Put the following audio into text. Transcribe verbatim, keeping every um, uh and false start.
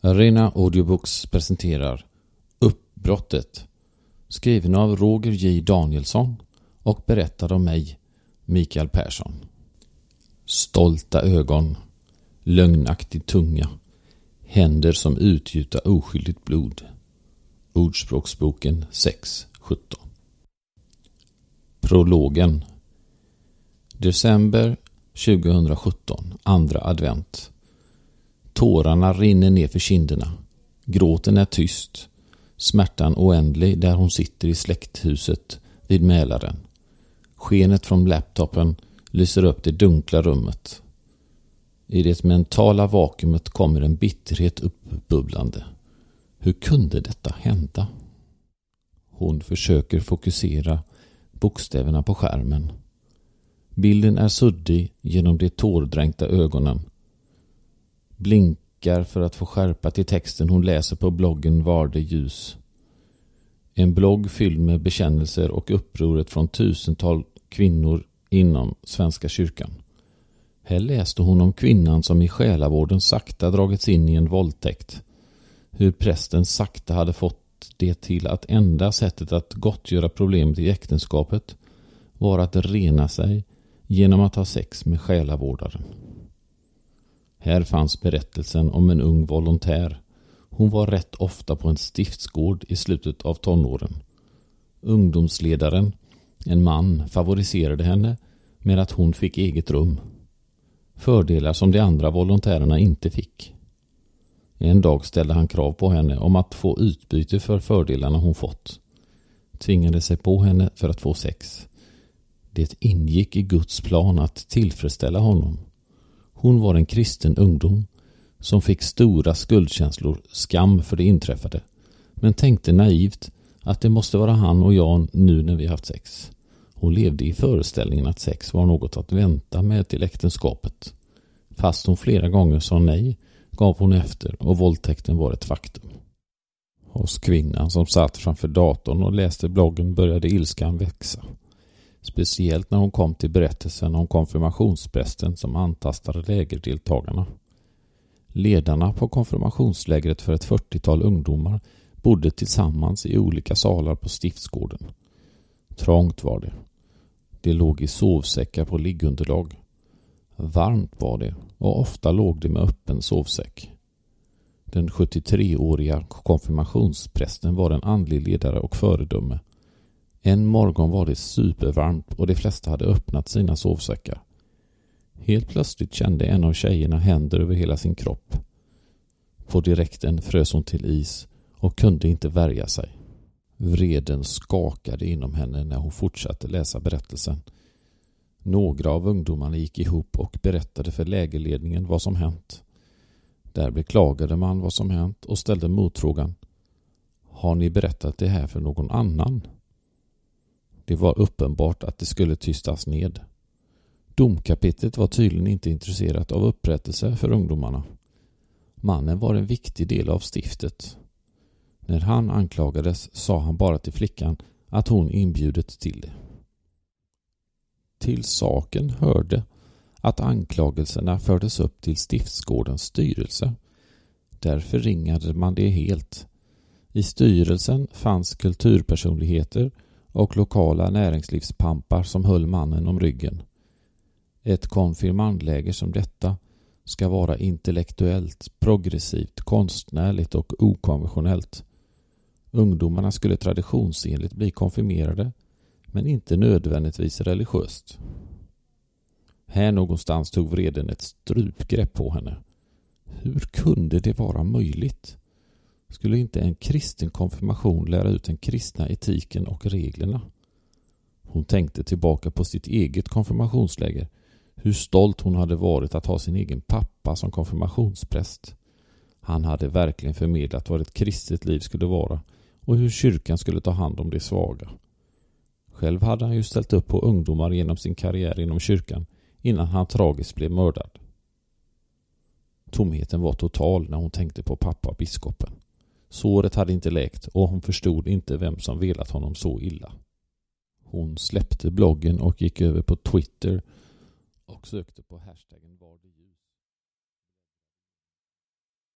Arena Audiobooks presenterar Uppbrottet, skriven av Roger J. Danielsson och berättad av mig, Mikael Persson. Stolta ögon, lögnaktig tunga, händer som utgjuta oskyldigt blod. Ordspråksboken sex sjutton. Prologen. December tjugohundrasjutton, andra advent. Tårarna rinner ner för kinderna. Gråten är tyst. Smärtan oändlig där hon sitter i släkthuset vid Mälaren. Skenet från laptopen lyser upp det dunkla rummet. I det mentala vakuumet kommer en bitterhet uppbubblande. Hur kunde detta hända? Hon försöker fokusera bokstäverna på skärmen. Bilden är suddig genom de tårdränkta ögonen. Blinkar för att få skärpa till texten hon läser på bloggen Varde ljus. En blogg fylld med bekännelser och upproret från tusental kvinnor inom Svenska kyrkan. Här läste hon om kvinnan som i själavården sakta dragits in i en våldtäkt. Hur prästen sakta hade fått det till att enda sättet att gottgöra problemet i äktenskapet var att rena sig genom att ha sex med själavårdaren. Här fanns berättelsen om en ung volontär. Hon var rätt ofta på en stiftsgård i slutet av tonåren. Ungdomsledaren, en man, favoriserade henne med att hon fick eget rum. Fördelar som de andra volontärerna inte fick. En dag ställde han krav på henne om att få utbyte för fördelarna hon fått. Tvingade sig på henne för att få sex. Det ingick i Guds plan att tillfredsställa honom. Hon var en kristen ungdom som fick stora skuldkänslor, skam för det inträffade, men tänkte naivt att det måste vara han och jag nu när vi haft sex. Hon levde i föreställningen att sex var något att vänta med till äktenskapet. Fast hon flera gånger sa nej, gav hon efter och våldtäkten var ett faktum. Hos kvinnan som satt framför datorn och läste bloggen började ilskan växa. Speciellt när hon kom till berättelsen om konfirmationsprästen som antastade lägerdeltagarna. Ledarna på konfirmationslägret för ett fyrtiotal ungdomar bodde tillsammans i olika salar på stiftsgården. Trångt var det. Det låg i sovsäckar på liggunderlag. Varmt var det och ofta låg det med öppen sovsäck. Den sjuttiotreåriga konfirmationsprästen var en andlig ledare och föredöme. En morgon var det supervarmt och de flesta hade öppnat sina sovsäckar. Helt plötsligt kände en av tjejerna händer över hela sin kropp. På direkten frös hon till is och kunde inte värja sig. Vreden skakade inom henne när hon fortsatte läsa berättelsen. Några av ungdomarna gick ihop och berättade för lägerledningen vad som hänt. Där beklagade man vad som hänt och ställde motfrågan: har ni berättat det här för någon annan? Det var uppenbart att det skulle tystas ned. Domkapitlet var tydligen inte intresserat av upprättelse för ungdomarna. Mannen var en viktig del av stiftet. När han anklagades sa han bara till flickan att hon inbjudit till det. Till saken hörde att anklagelserna fördes upp till stiftsgårdens styrelse. Därför ringade man det helt. I styrelsen fanns kulturpersonligheter och lokala näringslivspampar som höll mannen om ryggen. Ett konfirmandläger som detta ska vara intellektuellt, progressivt, konstnärligt och okonventionellt. Ungdomarna skulle traditionsenligt bli konfirmerade, men inte nödvändigtvis religiöst. Här någonstans tog vreden ett strupgrepp på henne. Hur kunde det vara möjligt? Skulle inte en kristen konfirmation lära ut den kristna etiken och reglerna? Hon tänkte tillbaka på sitt eget konfirmationsläger. Hur stolt hon hade varit att ha sin egen pappa som konfirmationspräst. Han hade verkligen förmedlat vad ett kristet liv skulle vara och hur kyrkan skulle ta hand om de svaga. Själv hade han ju ställt upp på ungdomar genom sin karriär inom kyrkan innan han tragiskt blev mördad. Tomheten var total när hon tänkte på pappa biskopen. Såret hade inte läkt och hon förstod inte vem som velat honom så illa. Hon släppte bloggen och gick över på Twitter och sökte på hashtaggen Varde.